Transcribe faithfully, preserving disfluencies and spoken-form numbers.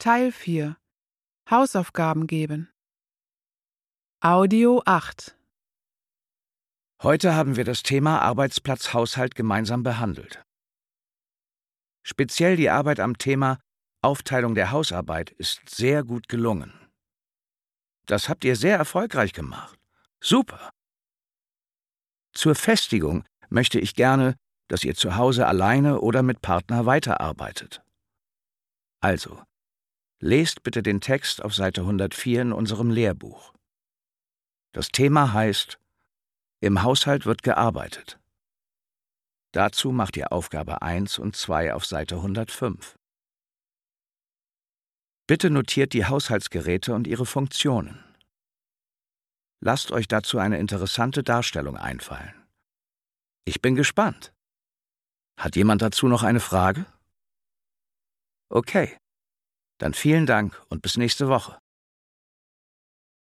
Teil vier. Hausaufgaben geben. Audio acht. Heute haben wir das Thema Arbeitsplatz-Haushalt gemeinsam behandelt. Speziell die Arbeit am Thema Aufteilung der Hausarbeit ist sehr gut gelungen. Das habt ihr sehr erfolgreich gemacht. Super! Zur Festigung möchte ich gerne, dass ihr zu Hause alleine oder mit Partner weiterarbeitet. Also, lest bitte den Text auf Seite hundertvier in unserem Lehrbuch. Das Thema heißt: Im Haushalt wird gearbeitet. Dazu macht ihr Aufgabe eins und zwei auf Seite hundertfünf. Bitte notiert die Haushaltsgeräte und ihre Funktionen. Lasst euch dazu eine interessante Darstellung einfallen. Ich bin gespannt. Hat jemand dazu noch eine Frage? Okay, dann vielen Dank und bis nächste Woche.